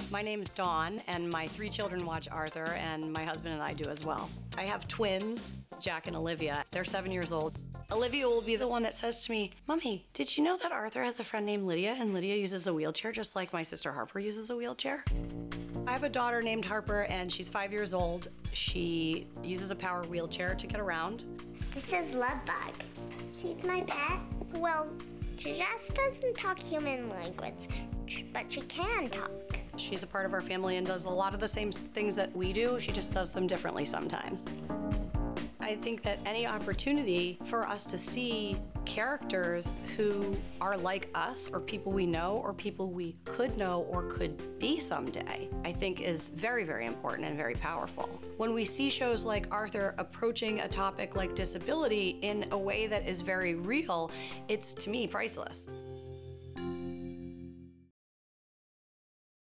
My name's Dawn, and my 3 children watch Arthur, and my husband and I do as well. I have twins, Jack and Olivia. They're 7 years old. Olivia will be the one that says to me, "Mommy, did you know that Arthur has a friend named Lydia, and Lydia uses a wheelchair just like my sister Harper uses a wheelchair?" I have a daughter named Harper, and she's 5 years old. She uses a power wheelchair to get around. This is Lovebug. She's my pet. Well, she just doesn't talk human language, but she can talk. She's a part of our family and does a lot of the same things that we do. She just does them differently sometimes. I think that any opportunity for us to see characters who are like us, or people we know, or people we could know or could be someday, I think is very, very important and very powerful. When we see shows like Arthur approaching a topic like disability in a way that is very real, it's, to me, priceless.